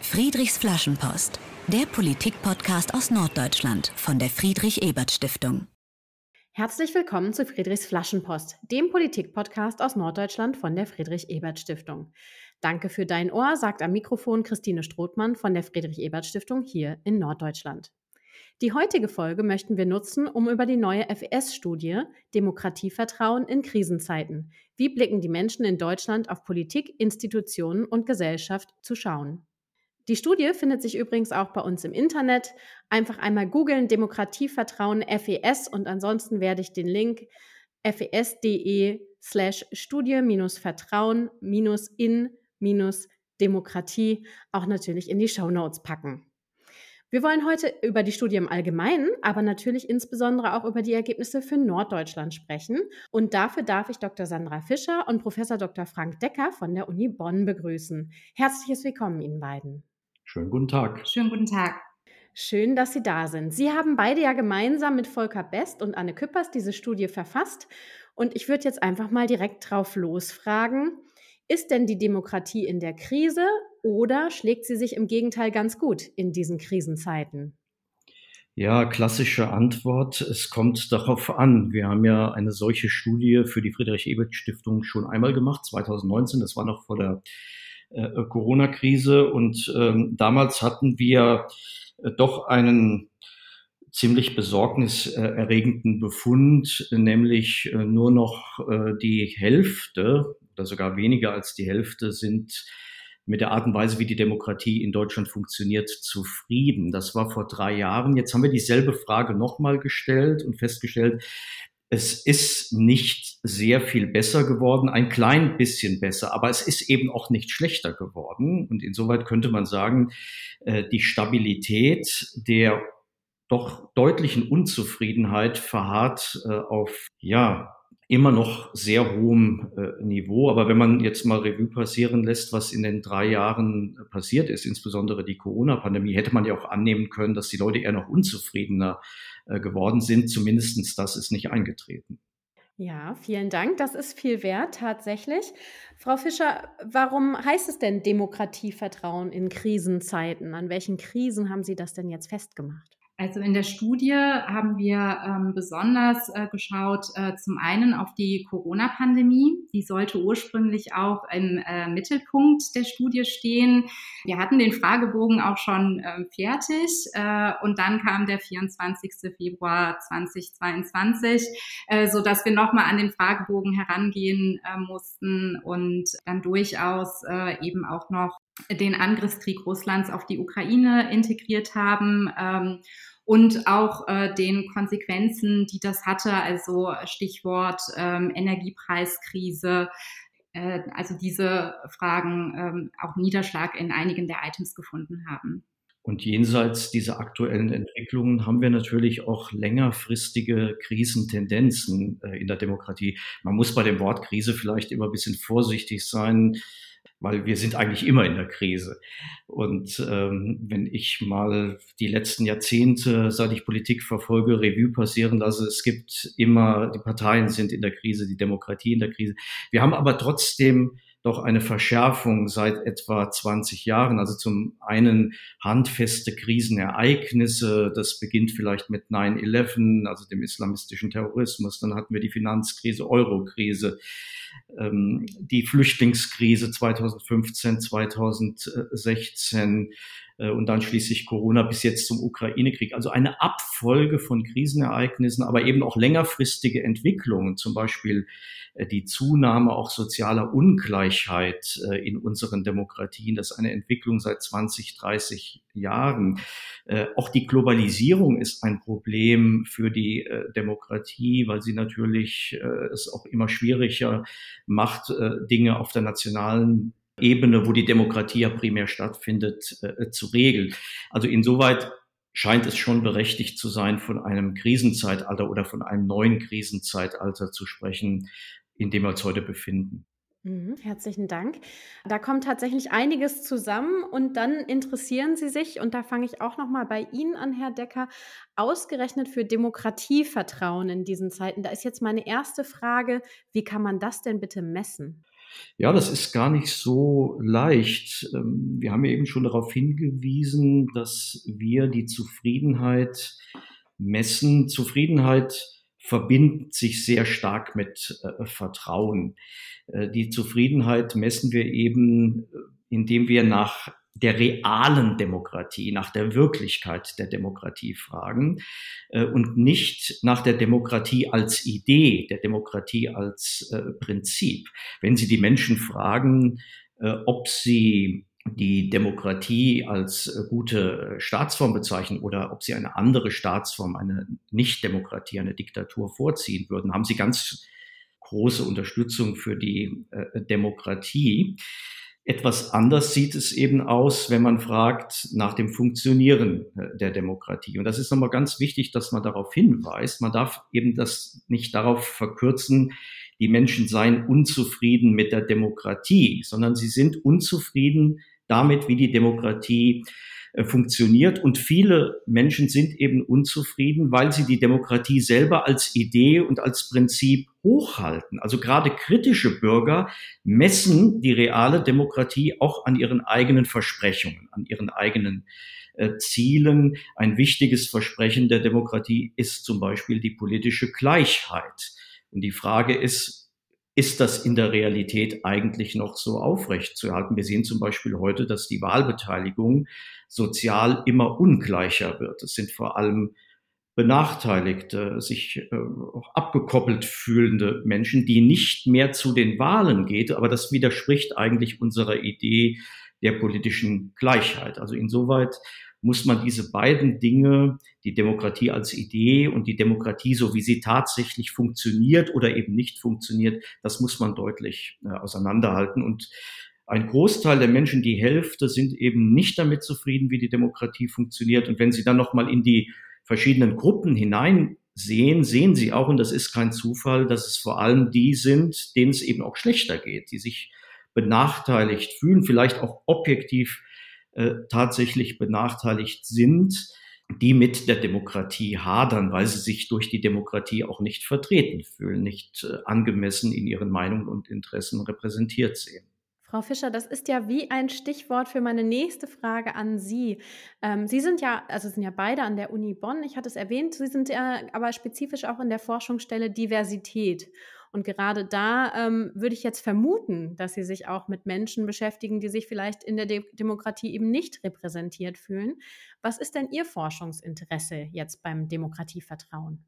Friedrichs Flaschenpost, der Politik-Podcast aus Norddeutschland von der Friedrich-Ebert-Stiftung. Herzlich willkommen zu Friedrichs Flaschenpost, dem Politik-Podcast aus Norddeutschland von der Friedrich-Ebert-Stiftung. Danke für dein Ohr, sagt am Mikrofon Christine Strothmann von der Friedrich-Ebert-Stiftung hier in Norddeutschland. Die heutige Folge möchten wir nutzen, um über die neue FES-Studie Demokratievertrauen in Krisenzeiten. Wie blicken die Menschen in Deutschland auf Politik, Institutionen und Gesellschaft zu schauen? Die Studie findet sich übrigens auch bei uns im Internet. Einfach einmal googeln Demokratievertrauen FES und ansonsten werde ich den Link fes.de/studie-vertrauen-in-demokratie auch natürlich in die Shownotes packen. Wir wollen heute über die Studie im Allgemeinen, aber natürlich insbesondere auch über die Ergebnisse für Norddeutschland sprechen. Und dafür darf ich Dr. Sandra Fischer und Professor Dr. Frank Decker von der Uni Bonn begrüßen. Herzliches Willkommen Ihnen beiden. Schönen guten Tag. Schönen guten Tag. Schön, dass Sie da sind. Sie haben beide ja gemeinsam mit Volker Best und Anne Küppers diese Studie verfasst. Und ich würde jetzt einfach mal direkt drauf losfragen. Ist denn die Demokratie in der Krise oder schlägt sie sich im Gegenteil ganz gut in diesen Krisenzeiten? Ja, klassische Antwort. Es kommt darauf an. Wir haben ja eine solche Studie für die Friedrich-Ebert-Stiftung schon einmal gemacht, 2019. Das war noch vor der Corona-Krise. Und damals hatten wir doch einen ziemlich besorgniserregenden Befund, nämlich nur noch die Hälfte oder sogar weniger als die Hälfte sind mit der Art und Weise, wie die Demokratie in Deutschland funktioniert, zufrieden. Das war vor 3 Jahren. Jetzt haben wir dieselbe Frage nochmal gestellt und festgestellt, es ist nicht sehr viel besser geworden, ein klein bisschen besser, aber es ist eben auch nicht schlechter geworden. Und insoweit könnte man sagen, die Stabilität der doch deutlichen Unzufriedenheit verharrt auf, immer noch sehr hohem Niveau. Aber wenn man jetzt mal Revue passieren lässt, was in den 3 Jahren passiert ist, insbesondere die Corona-Pandemie, hätte man ja auch annehmen können, dass die Leute eher noch unzufriedener geworden sind. Zumindestens das ist nicht eingetreten. Ja, vielen Dank. Das ist viel wert, tatsächlich. Frau Fischer, warum heißt es denn Demokratievertrauen in Krisenzeiten? An welchen Krisen haben Sie das denn jetzt festgemacht? Also in der Studie haben wir besonders geschaut, zum einen auf die Corona-Pandemie. Die sollte ursprünglich auch im Mittelpunkt der Studie stehen. Wir hatten den Fragebogen auch schon fertig und dann kam der 24. Februar 2022, sodass wir nochmal an den Fragebogen herangehen mussten und dann durchaus eben auch noch den Angriffskrieg Russlands auf die Ukraine integriert haben und auch den Konsequenzen, die das hatte, also Stichwort Energiepreiskrise, also diese Fragen auch Niederschlag in einigen der Items gefunden haben. Und jenseits dieser aktuellen Entwicklungen haben wir natürlich auch längerfristige Krisentendenzen in der Demokratie. Man muss bei dem Wort Krise vielleicht immer ein bisschen vorsichtig sein, weil wir sind eigentlich immer in der Krise. Und wenn ich mal die letzten Jahrzehnte, seit ich Politik verfolge, Revue passieren lasse, es gibt immer, die Parteien sind in der Krise, die Demokratie in der Krise. Wir haben aber trotzdem doch eine Verschärfung seit etwa 20 Jahren. Also zum einen handfeste Krisenereignisse. Das beginnt vielleicht mit 9/11, also dem islamistischen Terrorismus. Dann hatten wir die Finanzkrise, Eurokrise, die Flüchtlingskrise 2015, 2016 und dann schließlich Corona bis jetzt zum Ukraine-Krieg. Also eine Abfolge von Krisenereignissen, aber eben auch längerfristige Entwicklungen, zum Beispiel die Zunahme auch sozialer Ungleichheit in unseren Demokratien. Das ist eine Entwicklung seit 20, 30 Jahren. Auch die Globalisierung ist ein Problem für die Demokratie, weil sie natürlich es auch immer schwieriger macht, Dinge auf der nationalen Ebene, wo die Demokratie ja primär stattfindet, zu regeln. Also insoweit scheint es schon berechtigt zu sein, von einem Krisenzeitalter oder von einem neuen Krisenzeitalter zu sprechen, in dem wir uns heute befinden. Herzlichen Dank. Da kommt tatsächlich einiges zusammen und dann interessieren Sie sich, und da fange ich auch noch mal bei Ihnen an, Herr Decker, ausgerechnet für Demokratievertrauen in diesen Zeiten. Da ist jetzt meine erste Frage, wie kann man das denn bitte messen? Ja, das ist gar nicht so leicht. Wir haben ja eben schon darauf hingewiesen, dass wir die Zufriedenheit messen. Zufriedenheit verbindet sich sehr stark mit Vertrauen. Die Zufriedenheit messen wir eben, indem wir nach der realen Demokratie, nach der Wirklichkeit der Demokratie fragen und nicht nach der Demokratie als Idee, der Demokratie als Prinzip. Wenn Sie die Menschen fragen, ob sie die Demokratie als gute Staatsform bezeichnen oder ob sie eine andere Staatsform, eine Nicht-Demokratie, eine Diktatur vorziehen würden, haben sie ganz große Unterstützung für die Demokratie. Etwas anders sieht es eben aus, wenn man fragt nach dem Funktionieren der Demokratie. Und das ist nochmal ganz wichtig, dass man darauf hinweist. Man darf eben das nicht darauf verkürzen, die Menschen seien unzufrieden mit der Demokratie, sondern sie sind unzufrieden damit, wie die Demokratie funktioniert. Und viele Menschen sind eben unzufrieden, weil sie die Demokratie selber als Idee und als Prinzip hochhalten. Also gerade kritische Bürger messen die reale Demokratie auch an ihren eigenen Versprechungen, an ihren eigenen Zielen. Ein wichtiges Versprechen der Demokratie ist zum Beispiel die politische Gleichheit. Und die Frage ist das in der Realität eigentlich noch so aufrechtzuerhalten? Wir sehen zum Beispiel heute, dass die Wahlbeteiligung sozial immer ungleicher wird. Es sind vor allem benachteiligte, sich auch abgekoppelt fühlende Menschen, die nicht mehr zu den Wahlen geht. Aber das widerspricht eigentlich unserer Idee der politischen Gleichheit. Also insoweit muss man diese beiden Dinge, die Demokratie als Idee und die Demokratie, so wie sie tatsächlich funktioniert oder eben nicht funktioniert, das muss man deutlich auseinanderhalten. Und ein Großteil der Menschen, die Hälfte, sind eben nicht damit zufrieden, wie die Demokratie funktioniert. Und wenn Sie dann nochmal in die verschiedenen Gruppen hineinsehen, sehen Sie auch, und das ist kein Zufall, dass es vor allem die sind, denen es eben auch schlechter geht, die sich benachteiligt fühlen, vielleicht auch objektiv tatsächlich benachteiligt sind, die mit der Demokratie hadern, weil sie sich durch die Demokratie auch nicht vertreten fühlen, nicht angemessen in ihren Meinungen und Interessen repräsentiert sehen. Frau Fischer, das ist ja wie ein Stichwort für meine nächste Frage an Sie. Sie sind ja beide an der Uni Bonn, ich hatte es erwähnt, Sie sind ja aber spezifisch auch in der Forschungsstelle Diversität. Und gerade da würde ich jetzt vermuten, dass Sie sich auch mit Menschen beschäftigen, die sich vielleicht in der Demokratie eben nicht repräsentiert fühlen. Was ist denn Ihr Forschungsinteresse jetzt beim Demokratievertrauen?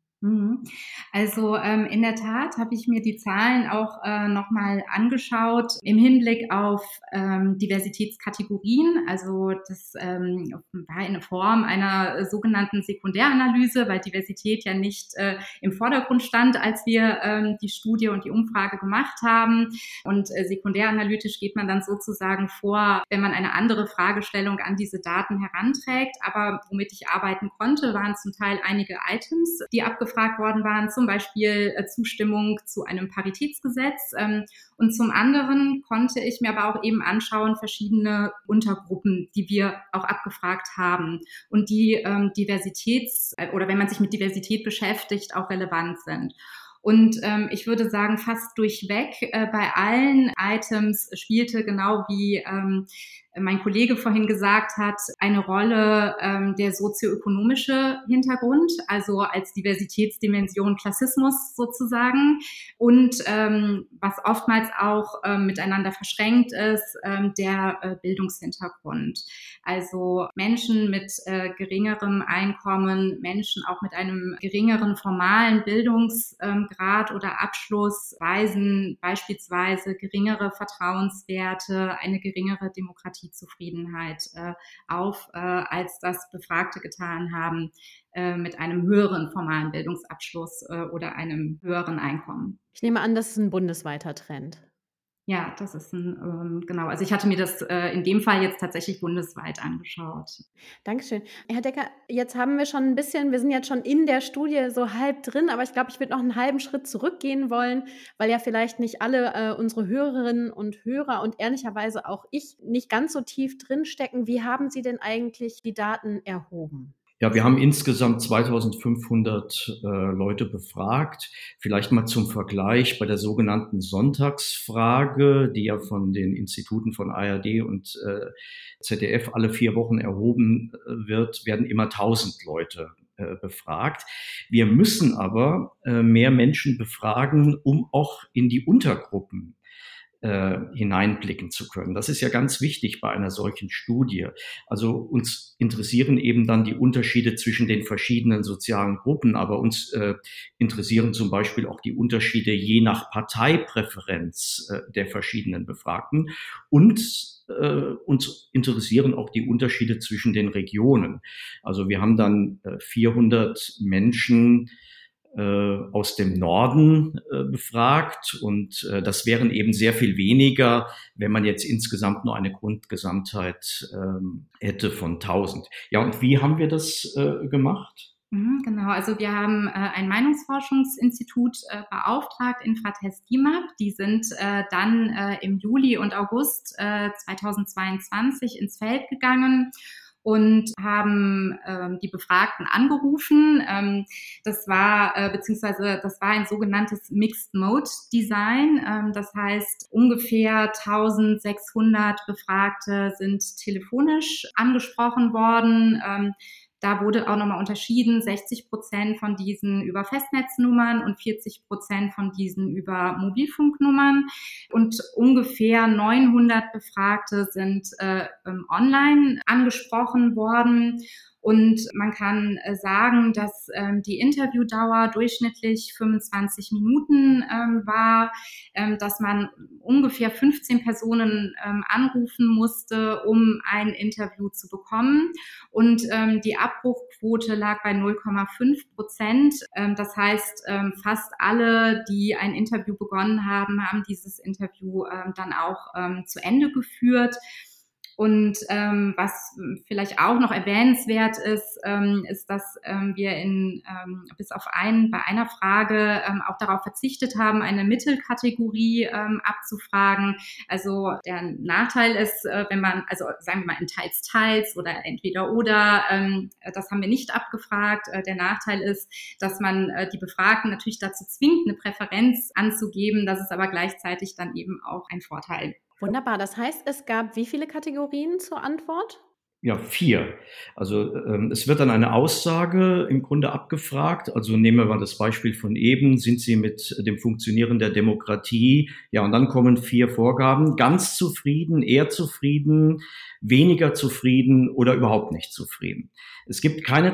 Also in der Tat habe ich mir die Zahlen auch nochmal angeschaut im Hinblick auf Diversitätskategorien. Also das war in Form einer sogenannten Sekundäranalyse, weil Diversität ja nicht im Vordergrund stand, als wir die Studie und die Umfrage gemacht haben. Und sekundäranalytisch geht man dann sozusagen vor, wenn man eine andere Fragestellung an diese Daten heranträgt. Aber womit ich arbeiten konnte, waren zum Teil einige Items, die abgefragt worden waren, zum Beispiel Zustimmung zu einem Paritätsgesetz. Und zum anderen konnte ich mir aber auch eben anschauen, verschiedene Untergruppen, die wir auch abgefragt haben und die oder wenn man sich mit Diversität beschäftigt, auch relevant sind. Und ich würde sagen, fast durchweg bei allen Items spielte, genau wie mein Kollege vorhin gesagt hat, eine Rolle der sozioökonomische Hintergrund, also als Diversitätsdimension Klassismus sozusagen. Und was oftmals auch miteinander verschränkt ist, der Bildungshintergrund. Also Menschen mit geringerem Einkommen, Menschen auch mit einem geringeren formalen Bildungsgrad oder Abschluss weisen beispielsweise geringere Vertrauenswerte, eine geringere Demokratiezufriedenheit auf, als das Befragte getan haben mit einem höheren formalen Bildungsabschluss oder einem höheren Einkommen. Ich nehme an, das ist ein bundesweiter Trend. Ja, das ist genau. Also ich hatte mir das in dem Fall jetzt tatsächlich bundesweit angeschaut. Dankeschön. Herr Decker, jetzt haben wir schon ein bisschen, wir sind jetzt schon in der Studie so halb drin, aber ich glaube, ich würde noch einen halben Schritt zurückgehen wollen, weil ja vielleicht nicht alle unsere Hörerinnen und Hörer und ehrlicherweise auch ich nicht ganz so tief drin stecken. Wie haben Sie denn eigentlich die Daten erhoben? Ja, wir haben insgesamt 2.500 Leute befragt. Vielleicht mal zum Vergleich bei der sogenannten Sonntagsfrage, die ja von den Instituten von ARD und ZDF alle 4 Wochen erhoben wird, werden immer 1.000 Leute befragt. Wir müssen aber mehr Menschen befragen, um auch in die Untergruppen hineinblicken zu können. Das ist ja ganz wichtig bei einer solchen Studie. Also uns interessieren eben dann die Unterschiede zwischen den verschiedenen sozialen Gruppen, aber uns interessieren zum Beispiel auch die Unterschiede je nach Parteipräferenz der verschiedenen Befragten und uns interessieren auch die Unterschiede zwischen den Regionen. Also wir haben dann 400 Menschen aus dem Norden befragt und das wären eben sehr viel weniger, wenn man jetzt insgesamt nur eine Grundgesamtheit hätte von 1.000. Ja, und wie haben wir das gemacht? Genau, also wir haben ein Meinungsforschungsinstitut beauftragt, Infratest DIMAP. Die sind dann im Juli und August 2022 ins Feld gegangen und haben die Befragten angerufen. Das war ein sogenanntes Mixed Mode Design. Das heißt, ungefähr 1.600 Befragte sind telefonisch angesprochen worden. Da wurde auch nochmal unterschieden, 60% von diesen über Festnetznummern und 40% von diesen über Mobilfunknummern. Und ungefähr 900 Befragte sind online angesprochen worden. Und man kann sagen, dass die Interviewdauer durchschnittlich 25 Minuten war, dass man ungefähr 15 Personen anrufen musste, um ein Interview zu bekommen. Und die Abbruchquote lag bei 0,5%. Das heißt, fast alle, die ein Interview begonnen haben, haben dieses Interview dann auch zu Ende geführt. Und was vielleicht auch noch erwähnenswert ist, ist, dass wir bei einer Frage auch darauf verzichtet haben, eine Mittelkategorie abzufragen. Also der Nachteil ist, wenn man, also sagen wir mal in teils, teils oder entweder oder, das haben wir nicht abgefragt. Der Nachteil ist, dass man die Befragten natürlich dazu zwingt, eine Präferenz anzugeben. Das ist aber gleichzeitig dann eben auch ein Vorteil. Wunderbar. Das heißt, es gab wie viele Kategorien zur Antwort? Ja, 4. Also es wird dann eine Aussage im Grunde abgefragt. Also nehmen wir mal das Beispiel von eben, sind Sie mit dem Funktionieren der Demokratie? Ja, und dann kommen 4 Vorgaben. Ganz zufrieden, eher zufrieden, weniger zufrieden oder überhaupt nicht zufrieden. Es gibt keine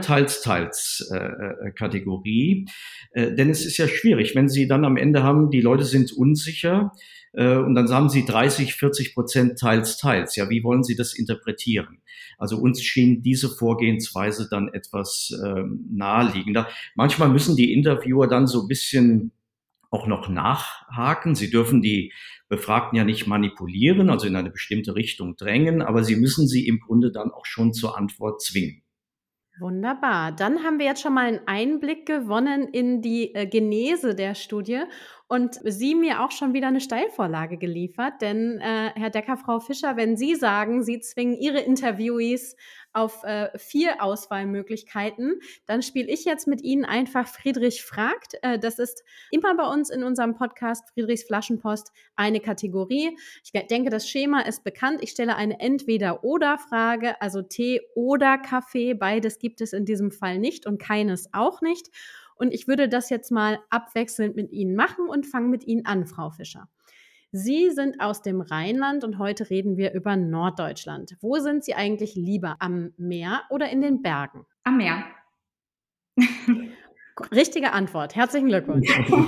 Teils-Teils-Kategorie, denn es ist ja schwierig, wenn Sie dann am Ende haben, die Leute sind unsicher, und dann sagen Sie 30-40% teils, teils. Ja, wie wollen Sie das interpretieren? Also uns schien diese Vorgehensweise dann etwas naheliegender. Manchmal müssen die Interviewer dann so ein bisschen auch noch nachhaken. Sie dürfen die Befragten ja nicht manipulieren, also in eine bestimmte Richtung drängen, aber sie müssen sie im Grunde dann auch schon zur Antwort zwingen. Wunderbar. Dann haben wir jetzt schon mal einen Einblick gewonnen in die Genese der Studie und Sie mir auch schon wieder eine Steilvorlage geliefert. Denn Herr Decker, Frau Fischer, wenn Sie sagen, Sie zwingen Ihre Interviewees auf 4 Auswahlmöglichkeiten, dann spiele ich jetzt mit Ihnen einfach Friedrich fragt. Das ist immer bei uns in unserem Podcast Friedrichs Flaschenpost eine Kategorie. Ich denke, das Schema ist bekannt. Ich stelle eine Entweder-oder-Frage, also Tee oder Kaffee. Beides gibt es in diesem Fall nicht und keines auch nicht. Und ich würde das jetzt mal abwechselnd mit Ihnen machen und fange mit Ihnen an, Frau Fischer. Sie sind aus dem Rheinland und heute reden wir über Norddeutschland. Wo sind Sie eigentlich lieber, am Meer oder in den Bergen? Am Meer. Richtige Antwort. Herzlichen Glückwunsch.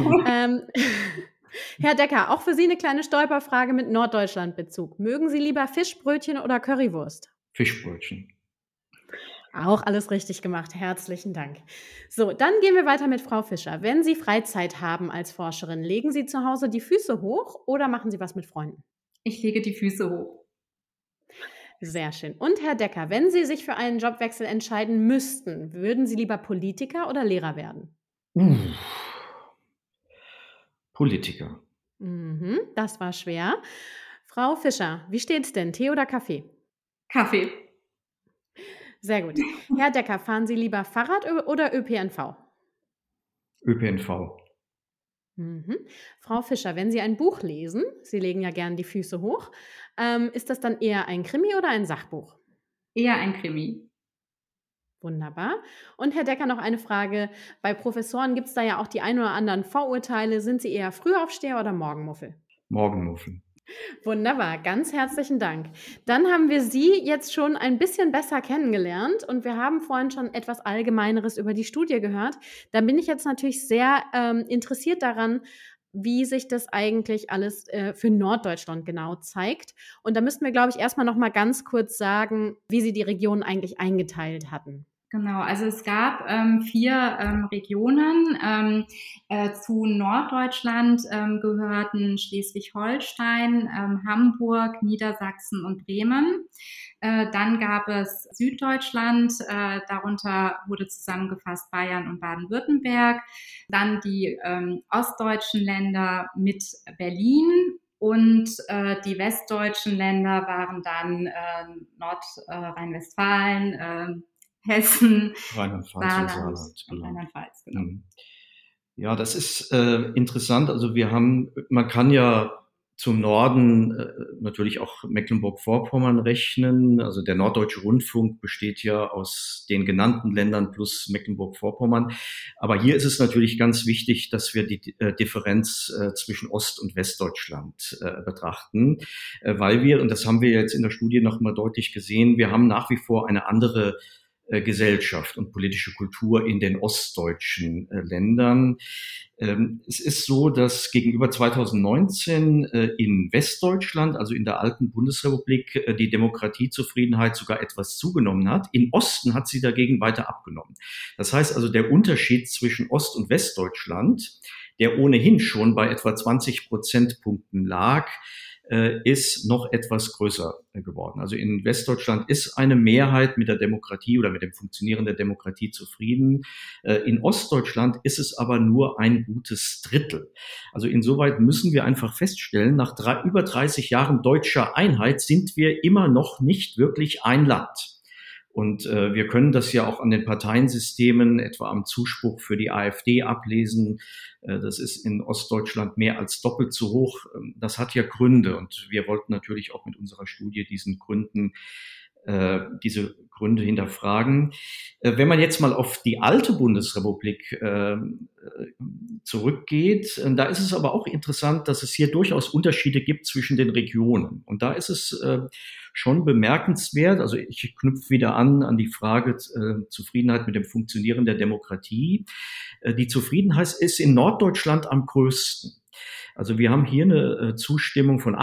Herr Decker, auch für Sie eine kleine Stolperfrage mit Norddeutschland-Bezug. Mögen Sie lieber Fischbrötchen oder Currywurst? Fischbrötchen. Auch alles richtig gemacht. Herzlichen Dank. So, dann gehen wir weiter mit Frau Fischer. Wenn Sie Freizeit haben als Forscherin, legen Sie zu Hause die Füße hoch oder machen Sie was mit Freunden? Ich lege die Füße hoch. Sehr schön. Und Herr Decker, wenn Sie sich für einen Jobwechsel entscheiden müssten, würden Sie lieber Politiker oder Lehrer werden? Politiker. Das war schwer. Frau Fischer, wie steht's denn? Tee oder Kaffee? Kaffee. Sehr gut. Herr Decker, fahren Sie lieber Fahrrad oder ÖPNV? ÖPNV. Mhm. Frau Fischer, wenn Sie ein Buch lesen, Sie legen ja gern die Füße hoch, ist das dann eher ein Krimi oder ein Sachbuch? Eher ein Krimi. Wunderbar. Und Herr Decker, noch eine Frage. Bei Professoren gibt es da ja auch die ein oder anderen Vorurteile. Sind Sie eher Frühaufsteher oder Morgenmuffel? Morgenmuffel. Wunderbar, ganz herzlichen Dank. Dann haben wir Sie jetzt schon ein bisschen besser kennengelernt und wir haben vorhin schon etwas Allgemeineres über die Studie gehört. Da bin ich jetzt natürlich sehr interessiert daran, wie sich das eigentlich alles für Norddeutschland genau zeigt. Und da müssten wir, glaube ich, erstmal noch mal ganz kurz sagen, wie Sie die Region eigentlich eingeteilt hatten. Genau, also es gab 4 Regionen. Zu Norddeutschland gehörten Schleswig-Holstein, Hamburg, Niedersachsen und Bremen. Dann gab es Süddeutschland, darunter wurde zusammengefasst Bayern und Baden-Württemberg. Dann die ostdeutschen Länder mit Berlin. Und die westdeutschen Länder waren dann Nordrhein-Westfalen, Hessen, Rheinland-Pfalz und Saarland Saarland, und genau. Rheinland-Pfalz, genau. Ja, das ist interessant. Also man kann ja zum Norden natürlich auch Mecklenburg-Vorpommern rechnen. Also der Norddeutsche Rundfunk besteht ja aus den genannten Ländern plus Mecklenburg-Vorpommern. Aber hier ist es natürlich ganz wichtig, dass wir die Differenz zwischen Ost- und Westdeutschland betrachten, weil wir, und das haben wir jetzt in der Studie noch mal deutlich gesehen, wir haben nach wie vor eine andere Gesellschaft und politische Kultur in den ostdeutschen Ländern. Es ist so, dass gegenüber 2019 in Westdeutschland, also in der alten Bundesrepublik, die Demokratiezufriedenheit sogar etwas zugenommen hat. Im Osten hat sie dagegen weiter abgenommen. Das heißt also, der Unterschied zwischen Ost- und Westdeutschland, der ohnehin schon bei etwa 20 Prozentpunkten lag, ist noch etwas größer geworden. Also in Westdeutschland ist eine Mehrheit mit der Demokratie oder mit dem Funktionieren der Demokratie zufrieden. In Ostdeutschland ist es aber nur ein gutes Drittel. Also insoweit müssen wir einfach feststellen, nach über 30 Jahren deutscher Einheit sind wir immer noch nicht wirklich ein Land. Und wir können das ja auch an den Parteiensystemen, etwa am Zuspruch für die AfD ablesen. Das ist in Ostdeutschland mehr als doppelt so hoch. Das hat ja Gründe. Und wir wollten natürlich auch mit unserer Studie diese Gründe hinterfragen. Wenn man jetzt mal auf die alte Bundesrepublik zurückgeht, da ist es aber auch interessant, dass es hier durchaus Unterschiede gibt zwischen den Regionen. Und da ist es schon bemerkenswert, also ich knüpfe wieder an die Frage Zufriedenheit mit dem Funktionieren der Demokratie. Die Zufriedenheit ist in Norddeutschland am größten. Also wir haben hier eine Zustimmung von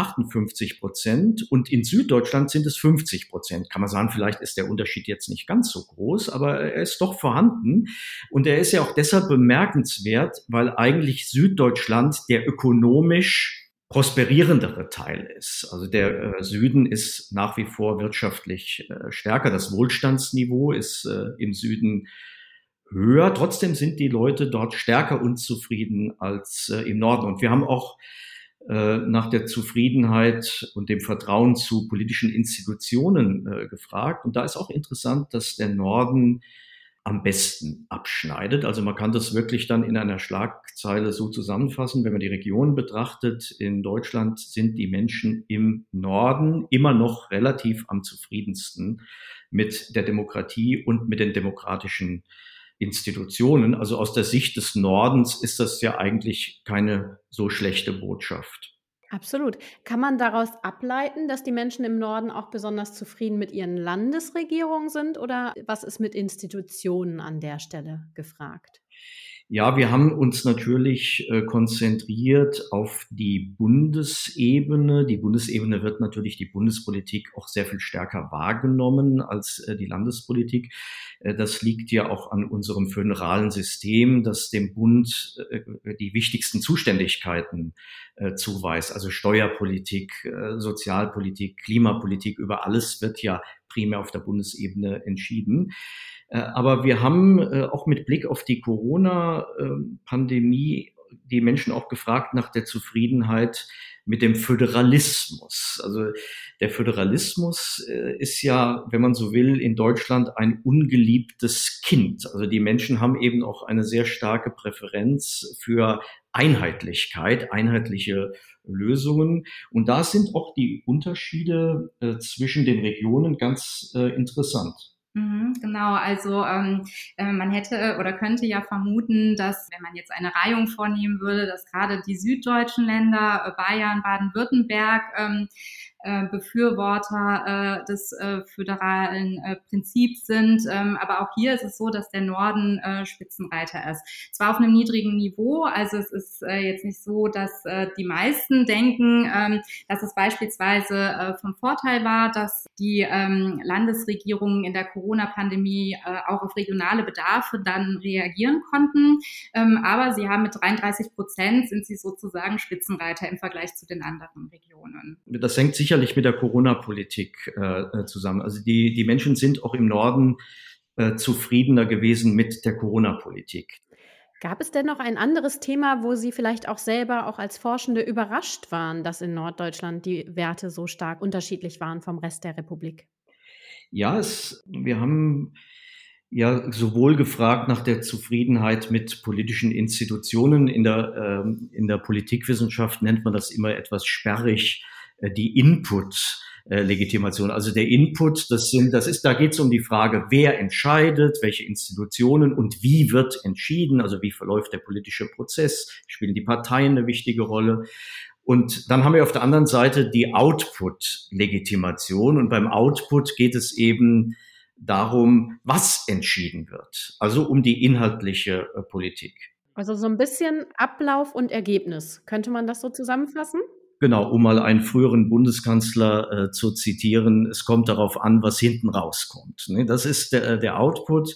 58% und in Süddeutschland sind es 50%. Kann man sagen, vielleicht ist der Unterschied jetzt nicht ganz so groß, aber er ist doch vorhanden. Und er ist ja auch deshalb bemerkenswert, weil eigentlich Süddeutschland der ökonomisch prosperierendere Teil ist. Also der Süden ist nach wie vor wirtschaftlich stärker. Das Wohlstandsniveau ist im Süden höher. Trotzdem sind die Leute dort stärker unzufrieden als im Norden. Und wir haben auch nach der Zufriedenheit und dem Vertrauen zu politischen Institutionen gefragt. Und da ist auch interessant, dass der Norden am besten abschneidet. Also man kann das wirklich dann in einer Schlagzeile so zusammenfassen, wenn man die Region betrachtet. In Deutschland sind die Menschen im Norden immer noch relativ am zufriedensten mit der Demokratie und mit den demokratischen Institutionen. Also aus der Sicht des Nordens ist das ja eigentlich keine so schlechte Botschaft. Absolut. Kann man daraus ableiten, dass die Menschen im Norden auch besonders zufrieden mit ihren Landesregierungen sind oder was ist mit Institutionen an der Stelle gefragt? Ja, wir haben uns natürlich konzentriert auf die Bundesebene. Die Bundesebene wird natürlich die Bundespolitik auch sehr viel stärker wahrgenommen als die Landespolitik. Das liegt ja auch an unserem föderalen System, das dem Bund die wichtigsten Zuständigkeiten zuweist. Also Steuerpolitik, Sozialpolitik, Klimapolitik, über alles wird ja primär auf der Bundesebene entschieden. Aber wir haben auch mit Blick auf die Corona-Pandemie die Menschen auch gefragt nach der Zufriedenheit mit dem Föderalismus. Also der Föderalismus ist ja, wenn man so will, in Deutschland ein ungeliebtes Kind. Also die Menschen haben eben auch eine sehr starke Präferenz für Einheitlichkeit, einheitliche Lösungen. Und da sind auch die Unterschiede zwischen den Regionen ganz interessant. Genau, also man hätte oder könnte ja vermuten, dass, wenn man jetzt eine Reihung vornehmen würde, dass gerade die süddeutschen Länder, Bayern, Baden-Württemberg, Befürworter des föderalen Prinzips sind. Aber auch hier ist es so, dass der Norden Spitzenreiter ist. Zwar auf einem niedrigen Niveau, also es ist jetzt nicht so, dass die meisten denken, dass es beispielsweise von Vorteil war, dass die Landesregierungen in der Corona-Pandemie auch auf regionale Bedarfe dann reagieren konnten. Aber sie haben mit 33% sind sie sozusagen Spitzenreiter im Vergleich zu den anderen Regionen. Das hängt sicherlich mit der Corona-Politik zusammen. Also die Menschen sind auch im Norden zufriedener gewesen mit der Corona-Politik. Gab es denn noch ein anderes Thema, wo Sie vielleicht auch selber auch als Forschende überrascht waren, dass in Norddeutschland die Werte so stark unterschiedlich waren vom Rest der Republik? Ja, wir haben ja sowohl gefragt nach der Zufriedenheit mit politischen Institutionen. In der Politikwissenschaft nennt man das immer etwas sperrig, die Input-Legitimation. Also der Input, da geht es um die Frage, wer entscheidet, welche Institutionen und wie wird entschieden, also wie verläuft der politische Prozess, spielen die Parteien eine wichtige Rolle. Und dann haben wir auf der anderen Seite die Output-Legitimation. Und beim Output geht es eben darum, was entschieden wird. Also um die inhaltliche Politik. Also so ein bisschen Ablauf und Ergebnis. Könnte man das so zusammenfassen? Genau, um mal einen früheren Bundeskanzler zu zitieren, es kommt darauf an, was hinten rauskommt. Ne? Das ist der Output.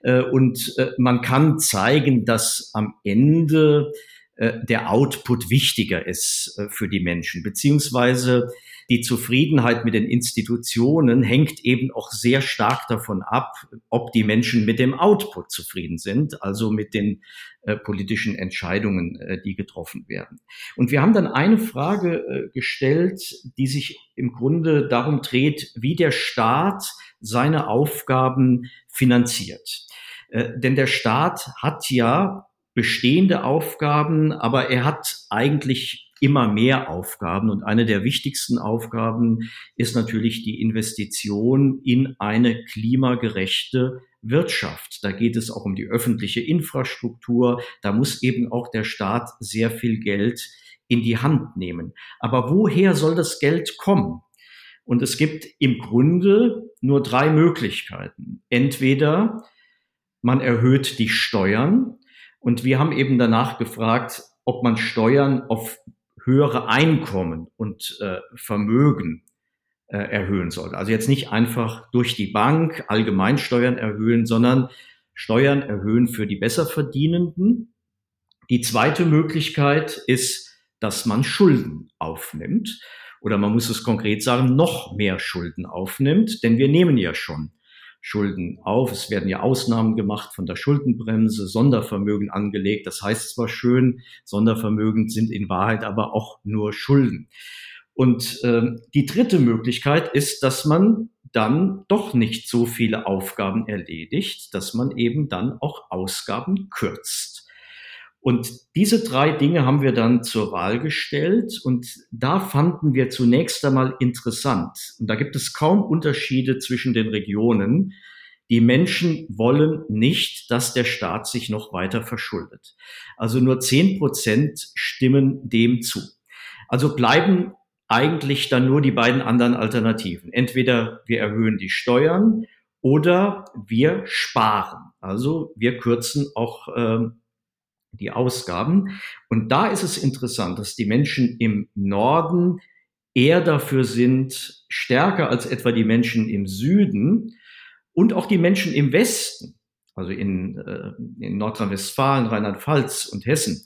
Und man kann zeigen, dass am Ende der Output wichtiger ist für die Menschen, beziehungsweise die Zufriedenheit mit den Institutionen hängt eben auch sehr stark davon ab, ob die Menschen mit dem Output zufrieden sind, also mit den politischen Entscheidungen, die getroffen werden. Und wir haben dann eine Frage gestellt, die sich im Grunde darum dreht, wie der Staat seine Aufgaben finanziert. Denn der Staat hat ja bestehende Aufgaben, aber er hat eigentlich immer mehr Aufgaben. Und eine der wichtigsten Aufgaben ist natürlich die Investition in eine klimagerechte Wirtschaft. Da geht es auch um die öffentliche Infrastruktur. Da muss eben auch der Staat sehr viel Geld in die Hand nehmen. Aber woher soll das Geld kommen? Und es gibt im Grunde nur 3 Möglichkeiten. Entweder man erhöht die Steuern, und wir haben eben danach gefragt, ob man Steuern auf höhere Einkommen und Vermögen erhöhen sollte. Also jetzt nicht einfach durch die Bank allgemein Steuern erhöhen, sondern Steuern erhöhen für die Besserverdienenden. Die zweite Möglichkeit ist, dass man Schulden aufnimmt. Oder man muss es konkret sagen, noch mehr Schulden aufnimmt, denn wir nehmen ja schon Schulden auf. Es werden ja Ausnahmen gemacht von der Schuldenbremse, Sondervermögen angelegt. Das heißt zwar schön, Sondervermögen sind in Wahrheit aber auch nur Schulden. Und die dritte Möglichkeit ist, dass man dann doch nicht so viele Aufgaben erledigt, dass man eben dann auch Ausgaben kürzt. Und diese 3 Dinge haben wir dann zur Wahl gestellt und da fanden wir zunächst einmal interessant. Und da gibt es kaum Unterschiede zwischen den Regionen. Die Menschen wollen nicht, dass der Staat sich noch weiter verschuldet. Also nur 10% stimmen dem zu. Also bleiben eigentlich dann nur die beiden anderen Alternativen. Entweder wir erhöhen die Steuern oder wir sparen. Also wir kürzen auch die Ausgaben. Und da ist es interessant, dass die Menschen im Norden eher dafür sind, stärker als etwa die Menschen im Süden und auch die Menschen im Westen, also in Nordrhein-Westfalen, Rheinland-Pfalz und Hessen.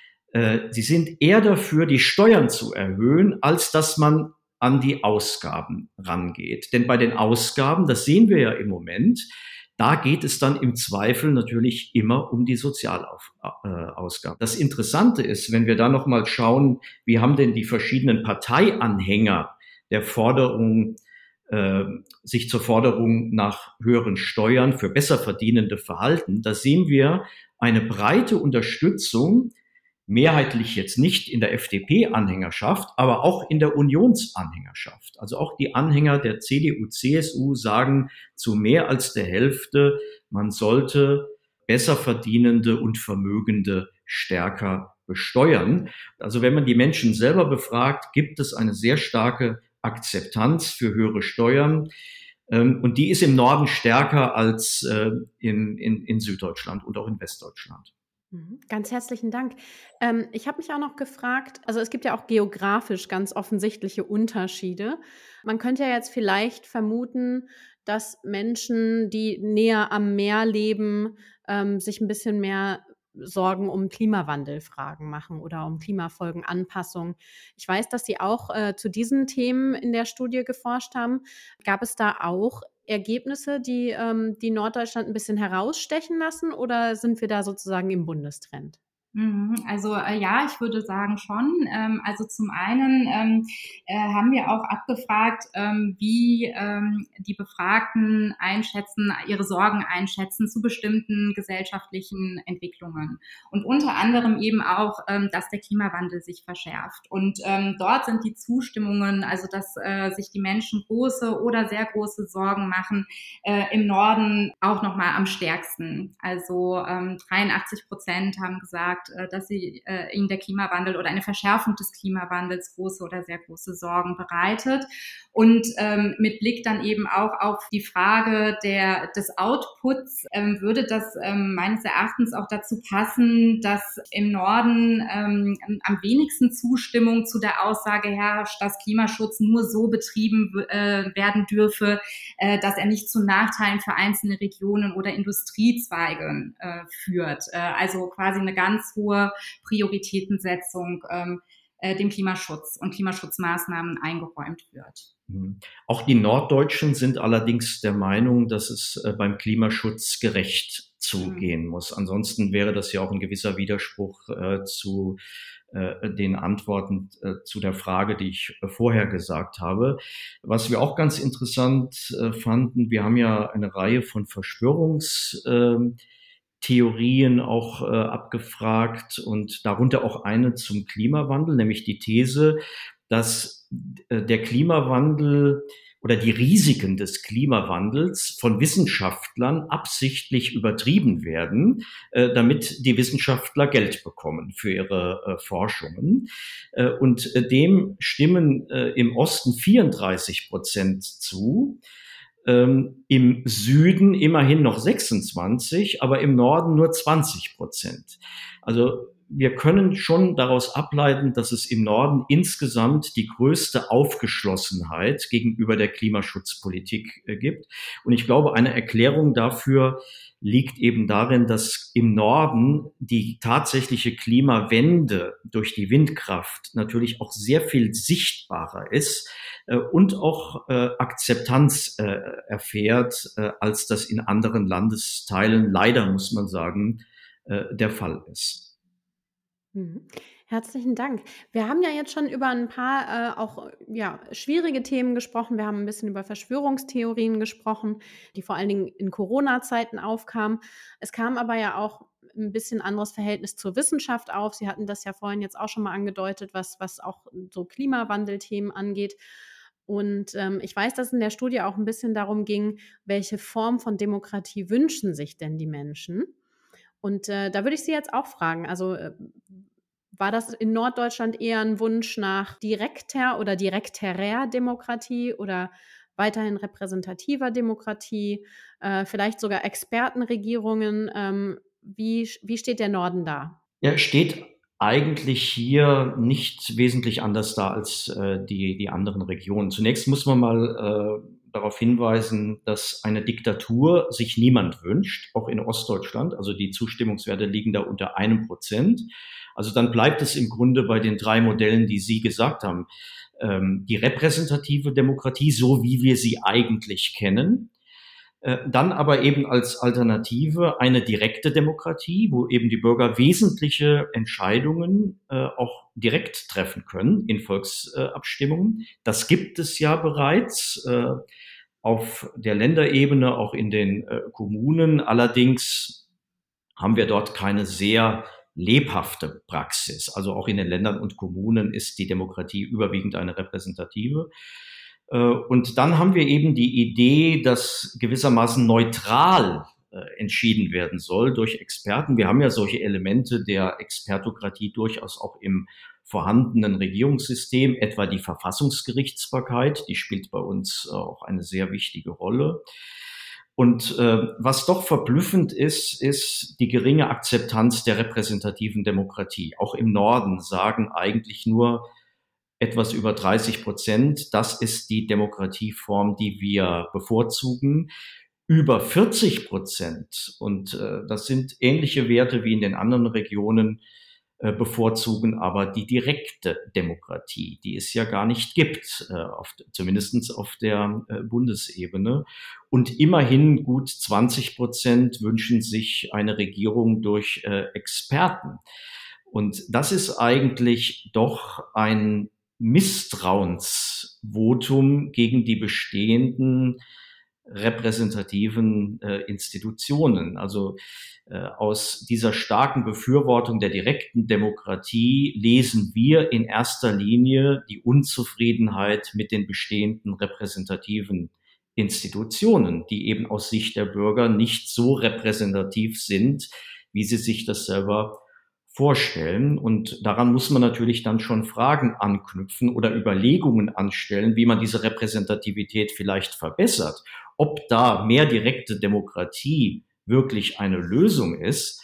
Sie sind eher dafür, die Steuern zu erhöhen, als dass man an die Ausgaben rangeht. Denn bei den Ausgaben, das sehen wir ja im Moment, Da geht es dann im Zweifel natürlich immer um die Sozialausgaben. Das Interessante ist, wenn wir da nochmal schauen, wie haben denn die verschiedenen Parteianhänger der Forderung, sich zur Forderung nach höheren Steuern für Besserverdienende verhalten, da sehen wir eine breite Unterstützung, mehrheitlich jetzt nicht in der FDP-Anhängerschaft, aber auch in der Unionsanhängerschaft. Also auch die Anhänger der CDU, CSU sagen zu mehr als der Hälfte, man sollte Besserverdienende und Vermögende stärker besteuern. Also wenn man die Menschen selber befragt, gibt es eine sehr starke Akzeptanz für höhere Steuern. Und die ist im Norden stärker als in Süddeutschland und auch in Westdeutschland. Ganz herzlichen Dank. Ich habe mich auch noch gefragt, also es gibt ja auch geografisch ganz offensichtliche Unterschiede. Man könnte ja jetzt vielleicht vermuten, dass Menschen, die näher am Meer leben, sich ein bisschen mehr Sorgen um Klimawandelfragen machen oder um Klimafolgenanpassung. Ich weiß, dass Sie auch zu diesen Themen in der Studie geforscht haben. Gab es da auch Ergebnisse, die Norddeutschland ein bisschen herausstechen lassen, oder sind wir da sozusagen im Bundestrend? Also ja, ich würde sagen schon. Also zum einen haben wir auch abgefragt, wie die Befragten ihre Sorgen einschätzen zu bestimmten gesellschaftlichen Entwicklungen. Und unter anderem eben auch, dass der Klimawandel sich verschärft. Und dort sind die Zustimmungen, also dass sich die Menschen große oder sehr große Sorgen machen, im Norden auch nochmal am stärksten. Also 83% haben gesagt, dass ihnen der Klimawandel oder eine Verschärfung des Klimawandels große oder sehr große Sorgen bereitet. Und mit Blick dann eben auch auf die Frage des Outputs würde das meines Erachtens auch dazu passen, dass im Norden am wenigsten Zustimmung zu der Aussage herrscht, dass Klimaschutz nur so betrieben werden dürfe, dass er nicht zu Nachteilen für einzelne Regionen oder Industriezweige führt. Also quasi eine ganz hohe Prioritätensetzung dem Klimaschutz und Klimaschutzmaßnahmen eingeräumt wird. Auch die Norddeutschen sind allerdings der Meinung, dass es beim Klimaschutz gerecht zugehen muss. Ansonsten wäre das ja auch ein gewisser Widerspruch zu den Antworten zu der Frage, die ich vorher gesagt habe. Was wir auch ganz interessant fanden, wir haben ja eine Reihe von Verschwörungstheorien auch abgefragt und darunter auch eine zum Klimawandel, nämlich die These, dass der Klimawandel oder die Risiken des Klimawandels von Wissenschaftlern absichtlich übertrieben werden, damit die Wissenschaftler Geld bekommen für ihre Forschungen. Und dem stimmen im Osten 34% zu. Im Süden immerhin noch 26, aber im Norden nur 20%. Also wir können schon daraus ableiten, dass es im Norden insgesamt die größte Aufgeschlossenheit gegenüber der Klimaschutzpolitik gibt. Und ich glaube, eine Erklärung dafür liegt eben darin, dass im Norden die tatsächliche Klimawende durch die Windkraft natürlich auch sehr viel sichtbarer ist und auch Akzeptanz erfährt, als das in anderen Landesteilen leider, muss man sagen, der Fall ist. Herzlichen Dank. Wir haben ja jetzt schon über ein paar auch schwierige Themen gesprochen. Wir haben ein bisschen über Verschwörungstheorien gesprochen, die vor allen Dingen in Corona-Zeiten aufkamen. Es kam aber ja auch ein bisschen anderes Verhältnis zur Wissenschaft auf. Sie hatten das ja vorhin jetzt auch schon mal angedeutet, was auch so Klimawandelthemen angeht. Und ich weiß, dass in der Studie auch ein bisschen darum ging, welche Form von Demokratie wünschen sich denn die Menschen? Und da würde ich Sie jetzt auch fragen, also war das in Norddeutschland eher ein Wunsch nach direkter oder direkterer Demokratie oder weiterhin repräsentativer Demokratie, vielleicht sogar Expertenregierungen? Wie steht der Norden da? Ja, steht eigentlich hier nicht wesentlich anders da als die anderen Regionen. Zunächst muss man mal darauf hinweisen, dass eine Diktatur sich niemand wünscht, auch in Ostdeutschland. Also die Zustimmungswerte liegen da unter 1%. Also dann bleibt es im Grunde bei den 3 Modellen, die Sie gesagt haben. Die repräsentative Demokratie, so wie wir sie eigentlich kennen. Dann aber eben als Alternative eine direkte Demokratie, wo eben die Bürger wesentliche Entscheidungen auch direkt treffen können in Volksabstimmungen. Das gibt es ja bereits auf der Länderebene, auch in den Kommunen. Allerdings haben wir dort keine sehr lebhafte Praxis. Also auch in den Ländern und Kommunen ist die Demokratie überwiegend eine repräsentative. Und dann haben wir eben die Idee, dass gewissermaßen neutral entschieden werden soll durch Experten. Wir haben ja solche Elemente der Expertokratie durchaus auch im vorhandenen Regierungssystem, etwa die Verfassungsgerichtsbarkeit, die spielt bei uns auch eine sehr wichtige Rolle. Und was doch verblüffend ist, ist die geringe Akzeptanz der repräsentativen Demokratie. Auch im Norden sagen eigentlich nur etwas über 30%. Das ist die Demokratieform, die wir bevorzugen. Über 40%, und das sind ähnliche Werte wie in den anderen Regionen, bevorzugen aber die direkte Demokratie, die es ja gar nicht gibt, zumindest auf der Bundesebene. Und immerhin gut 20% wünschen sich eine Regierung durch Experten. Und das ist eigentlich doch ein Misstrauensvotum gegen die bestehenden repräsentativen Institutionen. Also aus dieser starken Befürwortung der direkten Demokratie lesen wir in erster Linie die Unzufriedenheit mit den bestehenden repräsentativen Institutionen, die eben aus Sicht der Bürger nicht so repräsentativ sind, wie sie sich das selber vorstellen. Und daran muss man natürlich dann schon Fragen anknüpfen oder Überlegungen anstellen, wie man diese Repräsentativität vielleicht verbessert. Ob da mehr direkte Demokratie wirklich eine Lösung ist,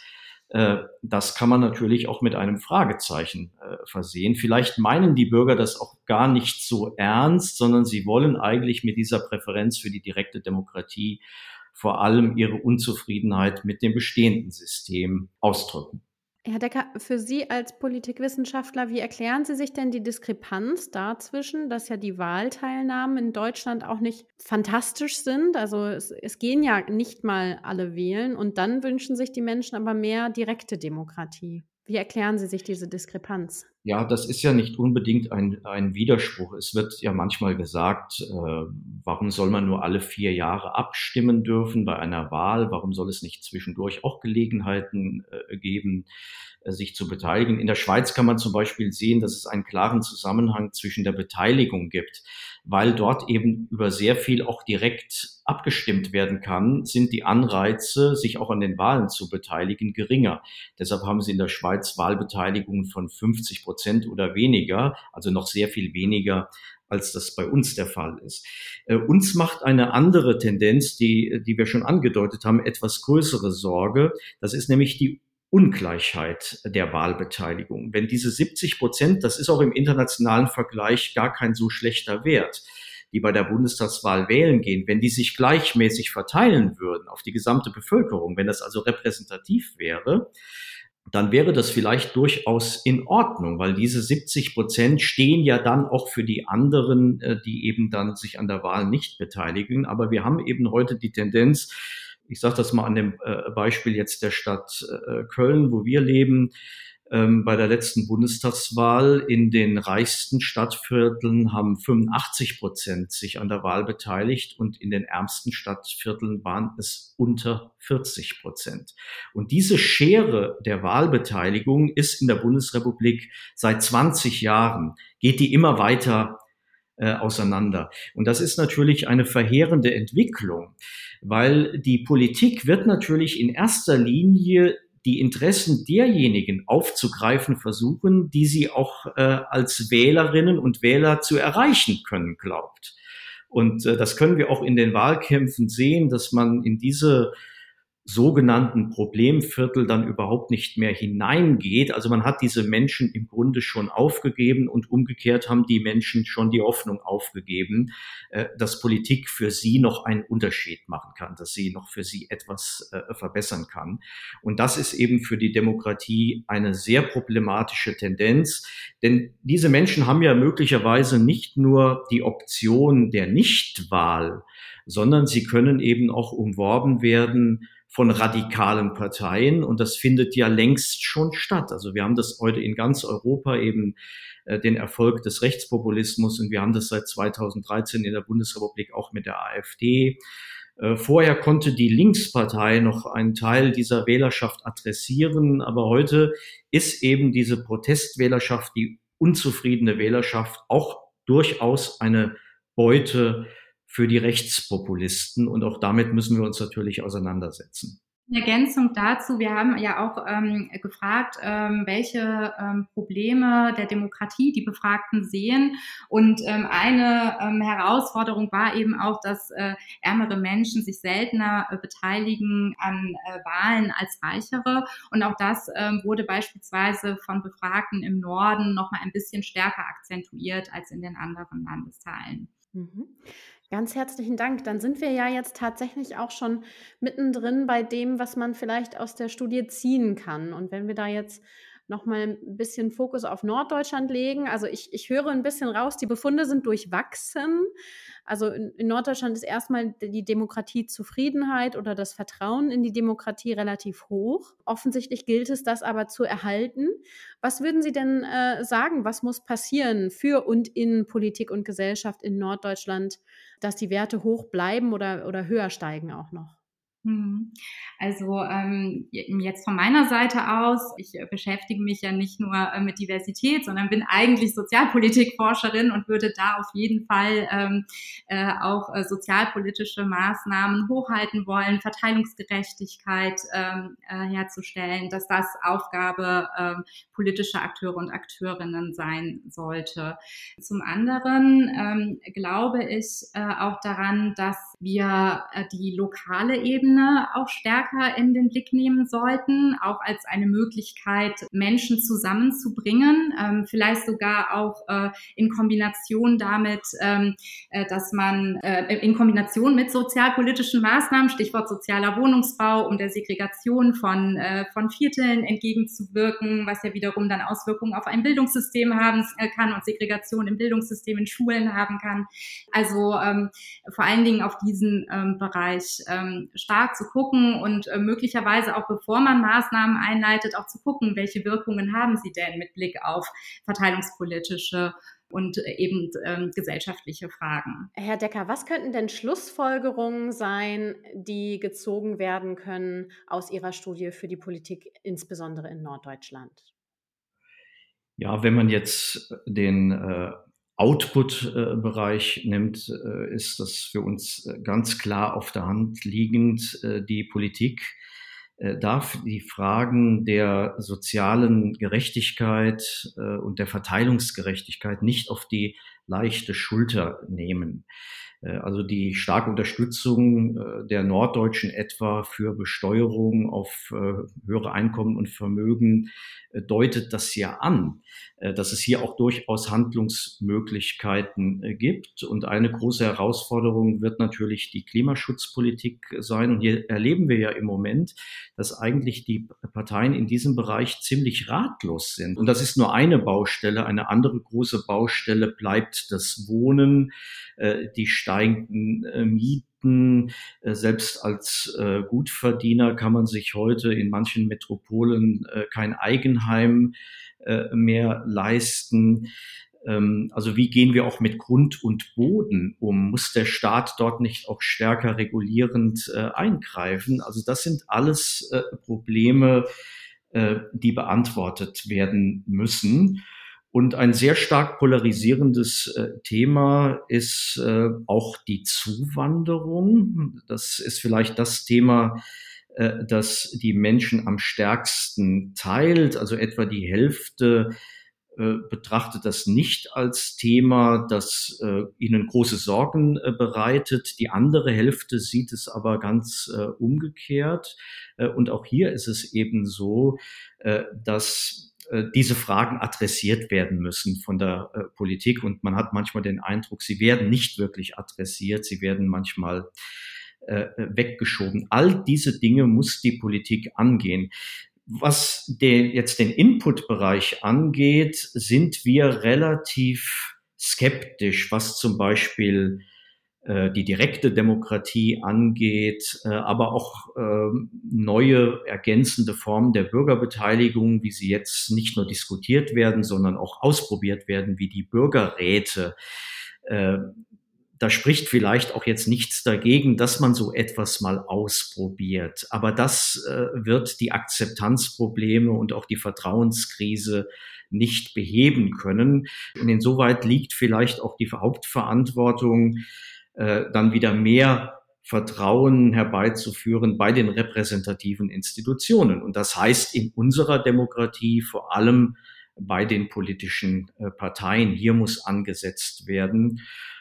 das kann man natürlich auch mit einem Fragezeichen versehen. Vielleicht meinen die Bürger das auch gar nicht so ernst, sondern sie wollen eigentlich mit dieser Präferenz für die direkte Demokratie vor allem ihre Unzufriedenheit mit dem bestehenden System ausdrücken. Herr Decker, für Sie als Politikwissenschaftler, wie erklären Sie sich denn die Diskrepanz dazwischen, dass ja die Wahlteilnahmen in Deutschland auch nicht fantastisch sind? Also es gehen ja nicht mal alle wählen und dann wünschen sich die Menschen aber mehr direkte Demokratie. Wie erklären Sie sich diese Diskrepanz? Ja, das ist ja nicht unbedingt ein Widerspruch. Es wird ja manchmal gesagt, warum soll man nur alle 4 Jahre abstimmen dürfen bei einer Wahl? Warum soll es nicht zwischendurch auch Gelegenheiten geben, sich zu beteiligen? In der Schweiz kann man zum Beispiel sehen, dass es einen klaren Zusammenhang zwischen der Beteiligung gibt. Weil dort eben über sehr viel auch direkt abgestimmt werden kann, sind die Anreize, sich auch an den Wahlen zu beteiligen, geringer. Deshalb haben sie in der Schweiz Wahlbeteiligungen von 50% oder weniger, also noch sehr viel weniger, als das bei uns der Fall ist. Uns macht eine andere Tendenz, die wir schon angedeutet haben, etwas größere Sorge. Das ist nämlich die Ungleichheit der Wahlbeteiligung. Wenn diese 70%, das ist auch im internationalen Vergleich gar kein so schlechter Wert, die bei der Bundestagswahl wählen gehen, wenn die sich gleichmäßig verteilen würden auf die gesamte Bevölkerung, wenn das also repräsentativ wäre, dann wäre das vielleicht durchaus in Ordnung, weil diese 70% stehen ja dann auch für die anderen, die eben dann sich an der Wahl nicht beteiligen. Aber wir haben eben heute die Tendenz, ich sage das mal an dem Beispiel jetzt der Stadt Köln, wo wir leben, bei der letzten Bundestagswahl in den reichsten Stadtvierteln haben 85% sich an der Wahl beteiligt und in den ärmsten Stadtvierteln waren es unter 40%. Und diese Schere der Wahlbeteiligung ist in der Bundesrepublik seit 20 Jahren, geht die immer weiter auseinander. Und das ist natürlich eine verheerende Entwicklung, weil die Politik wird natürlich in erster Linie die Interessen derjenigen aufzugreifen versuchen, die sie auch als Wählerinnen und Wähler zu erreichen können, glaubt. Und das können wir auch in den Wahlkämpfen sehen, dass man in diese sogenannten Problemviertel dann überhaupt nicht mehr hineingeht. Also man hat diese Menschen im Grunde schon aufgegeben und umgekehrt haben die Menschen schon die Hoffnung aufgegeben, dass Politik für sie noch einen Unterschied machen kann, dass sie noch für sie etwas verbessern kann. Und das ist eben für die Demokratie eine sehr problematische Tendenz, denn diese Menschen haben ja möglicherweise nicht nur die Option der Nichtwahl, sondern sie können eben auch umworben werden von radikalen Parteien. Und das findet ja längst schon statt. Also wir haben das heute in ganz Europa eben den Erfolg des Rechtspopulismus, und wir haben das seit 2013 in der Bundesrepublik auch mit der AfD. Vorher konnte die Linkspartei noch einen Teil dieser Wählerschaft adressieren, aber heute ist eben diese Protestwählerschaft, die unzufriedene Wählerschaft, auch durchaus eine Beute für die Rechtspopulisten, und auch damit müssen wir uns natürlich auseinandersetzen. In Ergänzung dazu, wir haben ja auch gefragt, welche Probleme der Demokratie die Befragten sehen. Und eine Herausforderung war eben auch, dass ärmere Menschen sich seltener beteiligen an Wahlen als reichere. Und auch das wurde beispielsweise von Befragten im Norden noch mal ein bisschen stärker akzentuiert als in den anderen Landesteilen. Mhm. Ganz herzlichen Dank. Dann sind wir ja jetzt tatsächlich auch schon mittendrin bei dem, was man vielleicht aus der Studie ziehen kann. Und wenn wir da jetzt noch mal ein bisschen Fokus auf Norddeutschland legen, also ich höre ein bisschen raus, die Befunde sind durchwachsen. Also in Norddeutschland ist erstmal die Demokratiezufriedenheit oder das Vertrauen in die Demokratie relativ hoch. Offensichtlich gilt es, das aber zu erhalten. Was würden Sie denn sagen, was muss passieren für und in Politik und Gesellschaft in Norddeutschland, dass die Werte hoch bleiben oder höher steigen auch noch? Also jetzt von meiner Seite aus, ich beschäftige mich ja nicht nur mit Diversität, sondern bin eigentlich Sozialpolitikforscherin und würde da auf jeden Fall auch sozialpolitische Maßnahmen hochhalten wollen, Verteilungsgerechtigkeit herzustellen, dass das Aufgabe politischer Akteure und Akteurinnen sein sollte. Zum anderen glaube ich auch daran, dass wir die lokale Ebene auch stärker in den Blick nehmen sollten, auch als eine Möglichkeit, Menschen zusammenzubringen, vielleicht sogar auch in Kombination damit, dass man in Kombination mit sozialpolitischen Maßnahmen, Stichwort sozialer Wohnungsbau, um der Segregation von Vierteln entgegenzuwirken, was ja wiederum dann Auswirkungen auf ein Bildungssystem haben kann und Segregation im Bildungssystem in Schulen haben kann. Also vor allen Dingen auf diesen Bereich stark zu gucken und möglicherweise auch, bevor man Maßnahmen einleitet, auch zu gucken, welche Wirkungen haben sie denn mit Blick auf verteilungspolitische und eben gesellschaftliche Fragen. Herr Decker, was könnten denn Schlussfolgerungen sein, die gezogen werden können aus Ihrer Studie für die Politik, insbesondere in Norddeutschland? Ja, wenn man jetzt den Output-Bereich nimmt, ist das für uns ganz klar auf der Hand liegend. Die Politik darf die Fragen der sozialen Gerechtigkeit und der Verteilungsgerechtigkeit nicht auf die leichte Schulter nehmen. Also die starke Unterstützung der Norddeutschen etwa für Besteuerung auf höhere Einkommen und Vermögen deutet das ja an, dass es hier auch durchaus Handlungsmöglichkeiten gibt. Und eine große Herausforderung wird natürlich die Klimaschutzpolitik sein. Und hier erleben wir ja im Moment, dass eigentlich die Parteien in diesem Bereich ziemlich ratlos sind. Und das ist nur eine Baustelle. Eine andere große Baustelle bleibt das Wohnen, die steigenden Mieten. Selbst als Gutverdiener kann man sich heute in manchen Metropolen kein Eigenheim mehr leisten. Also wie gehen wir auch mit Grund und Boden um? Muss der Staat dort nicht auch stärker regulierend eingreifen? Also das sind alles Probleme, die beantwortet werden müssen. Und ein sehr stark polarisierendes Thema ist auch die Zuwanderung. Das ist vielleicht das Thema, das die Menschen am stärksten teilt. Also etwa die Hälfte betrachtet das nicht als Thema, das ihnen große Sorgen bereitet. Die andere Hälfte sieht es aber ganz umgekehrt. Und auch hier ist es eben so, dass diese Fragen adressiert werden müssen von der Politik. Und man hat manchmal den Eindruck, sie werden nicht wirklich adressiert, sie werden manchmal weggeschoben. All diese Dinge muss die Politik angehen. Was jetzt den Input-Bereich angeht, sind wir relativ skeptisch, was zum Beispiel die direkte Demokratie angeht, aber auch neue ergänzende Formen der Bürgerbeteiligung, wie sie jetzt nicht nur diskutiert werden, sondern auch ausprobiert werden, wie die Bürgerräte. Da spricht vielleicht auch jetzt nichts dagegen, dass man so etwas mal ausprobiert. Aber das wird die Akzeptanzprobleme und auch die Vertrauenskrise nicht beheben können. Und insoweit liegt vielleicht auch die Hauptverantwortung, dann wieder mehr Vertrauen herbeizuführen bei den repräsentativen Institutionen. Und das heißt in unserer Demokratie vor allem bei den politischen Parteien. Hier muss angesetzt werden.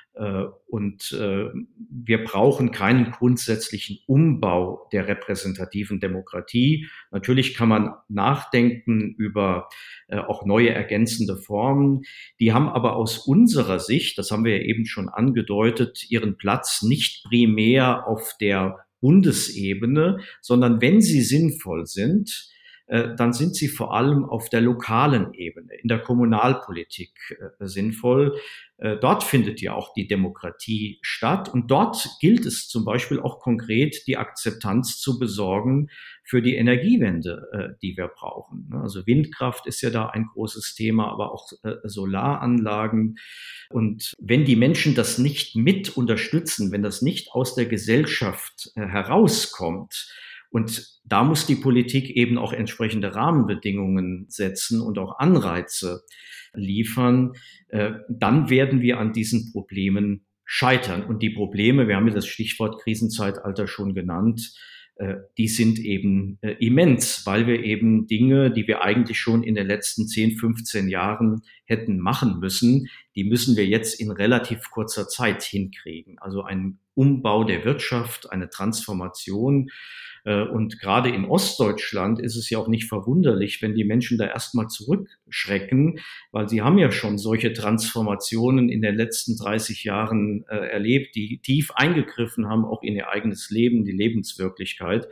Und wir brauchen keinen grundsätzlichen Umbau der repräsentativen Demokratie. Natürlich kann man nachdenken über auch neue ergänzende Formen. Die haben aber aus unserer Sicht, das haben wir ja eben schon angedeutet, ihren Platz nicht primär auf der Bundesebene, sondern wenn sie sinnvoll sind, dann sind sie vor allem auf der lokalen Ebene, in der Kommunalpolitik sinnvoll. Dort findet ja auch die Demokratie statt und dort gilt es zum Beispiel auch konkret, die Akzeptanz zu besorgen für die Energiewende, die wir brauchen. Also Windkraft ist ja da ein großes Thema, aber auch Solaranlagen. Und wenn die Menschen das nicht mit unterstützen, wenn das nicht aus der Gesellschaft herauskommt, und da muss die Politik eben auch entsprechende Rahmenbedingungen setzen und auch Anreize liefern. Dann werden wir an diesen Problemen scheitern. Und die Probleme, wir haben ja das Stichwort Krisenzeitalter schon genannt, die sind eben immens, weil wir eben Dinge, die wir eigentlich schon in den letzten 10, 15 Jahren hätten machen müssen, die müssen wir jetzt in relativ kurzer Zeit hinkriegen. Also ein Umbau der Wirtschaft, eine Transformation. Und gerade in Ostdeutschland ist es ja auch nicht verwunderlich, wenn die Menschen da erstmal zurückschrecken, weil sie haben ja schon solche Transformationen in den letzten 30 Jahren erlebt, die tief eingegriffen haben, auch in ihr eigenes Leben, die Lebenswirklichkeit.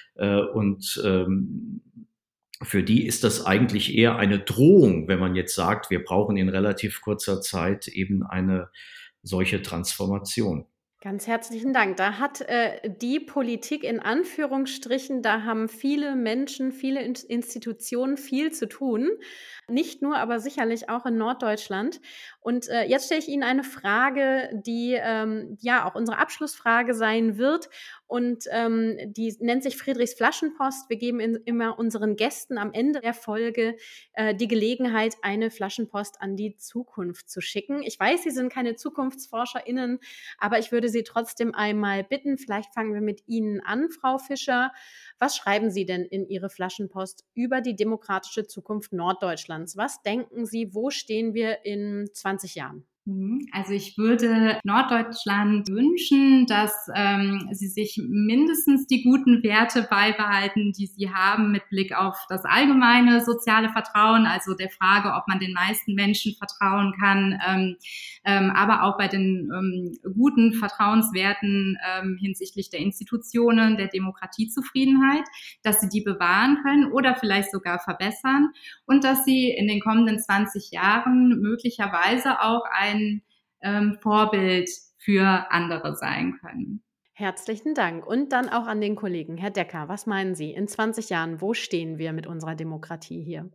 Für die ist das eigentlich eher eine Drohung, wenn man jetzt sagt, wir brauchen in relativ kurzer Zeit eben eine solche Transformation. Ganz herzlichen Dank. Da hat die Politik in Anführungsstrichen, da haben viele Menschen, viele Institutionen viel zu tun. Nicht nur, aber sicherlich auch in Norddeutschland. Und jetzt stelle ich Ihnen eine Frage, die ja auch unsere Abschlussfrage sein wird. Und die nennt sich Friedrichs Flaschenpost. Wir geben immer unseren Gästen am Ende der Folge die Gelegenheit, eine Flaschenpost an die Zukunft zu schicken. Ich weiß, Sie sind keine ZukunftsforscherInnen, aber ich würde Sie trotzdem einmal bitten, vielleicht fangen wir mit Ihnen an, Frau Fischer. Was schreiben Sie denn in Ihre Flaschenpost über die demokratische Zukunft Norddeutschlands? Was denken Sie, wo stehen wir in 20 Jahren? Also ich würde Norddeutschland wünschen, dass sie sich mindestens die guten Werte beibehalten, die sie haben mit Blick auf das allgemeine soziale Vertrauen, also der Frage, ob man den meisten Menschen vertrauen kann, aber auch bei den guten Vertrauenswerten hinsichtlich der Institutionen, der Demokratiezufriedenheit, dass sie die bewahren können oder vielleicht sogar verbessern und dass sie in den kommenden 20 Jahren möglicherweise auch ein Vorbild für andere sein können. Herzlichen Dank. Und dann auch an den Kollegen. Herr Decker, was meinen Sie? In 20 Jahren, wo stehen wir mit unserer Demokratie hier?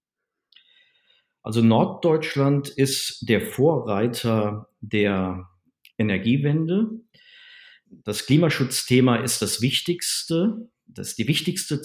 Also Norddeutschland ist der Vorreiter der Energiewende. Das Klimaschutzthema ist das Wichtigste. Das ist die wichtigste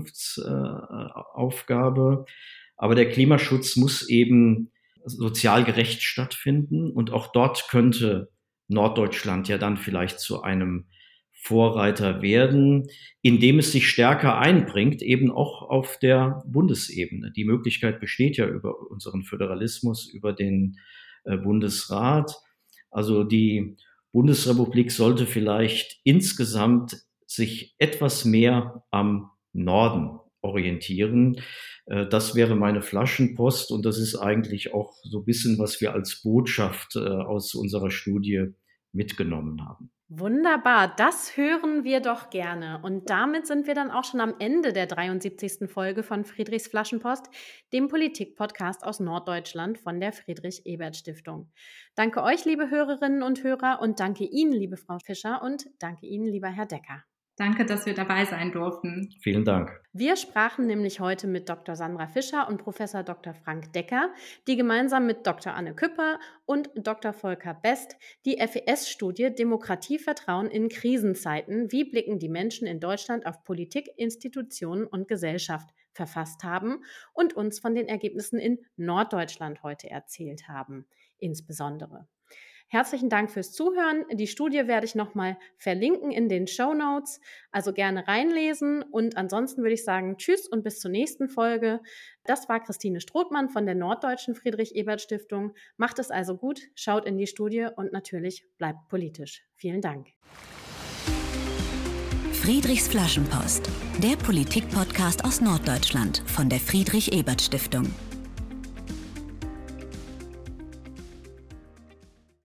Zukunftsaufgabe. Aber der Klimaschutz muss eben sozial gerecht stattfinden. Und auch dort könnte Norddeutschland ja dann vielleicht zu einem Vorreiter werden, indem es sich stärker einbringt, eben auch auf der Bundesebene. Die Möglichkeit besteht ja über unseren Föderalismus, über den Bundesrat. Also die Bundesrepublik sollte vielleicht insgesamt sich etwas mehr am Norden orientieren. Das wäre meine Flaschenpost und das ist eigentlich auch so ein bisschen, was wir als Botschaft aus unserer Studie mitgenommen haben. Wunderbar, das hören wir doch gerne. Und damit sind wir dann auch schon am Ende der 73. Folge von Friedrichs Flaschenpost, dem Politik-Podcast aus Norddeutschland von der Friedrich-Ebert-Stiftung. Danke euch, liebe Hörerinnen und Hörer, und danke Ihnen, liebe Frau Fischer, und danke Ihnen, lieber Herr Decker. Danke, dass wir dabei sein durften. Vielen Dank. Wir sprachen nämlich heute mit Dr. Sandra Fischer und Professor Dr. Frank Decker, die gemeinsam mit Dr. Anne Küpper und Dr. Volker Best die FES-Studie Demokratievertrauen in Krisenzeiten, wie blicken die Menschen in Deutschland auf Politik, Institutionen und Gesellschaft verfasst haben und uns von den Ergebnissen in Norddeutschland heute erzählt haben, insbesondere. Herzlichen Dank fürs Zuhören. Die Studie werde ich nochmal verlinken in den Shownotes, also gerne reinlesen. Und ansonsten würde ich sagen, tschüss und bis zur nächsten Folge. Das war Christine Strothmann von der Norddeutschen Friedrich-Ebert-Stiftung. Macht es also gut, schaut in die Studie und natürlich bleibt politisch. Vielen Dank. Friedrichs Flaschenpost, der Politik-Podcast aus Norddeutschland von der Friedrich-Ebert-Stiftung.